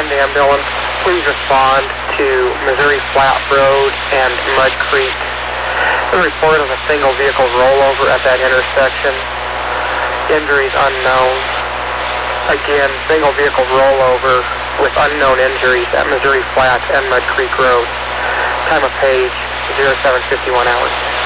911 ambulance. Please respond to Missouri Flat Road and Mud Creek. The report of a single vehicle rollover at that intersection. Injuries unknown. Again, single vehicle rollover with unknown injuries at Missouri Flat and Mud Creek Road. Time of page 07:51 hours.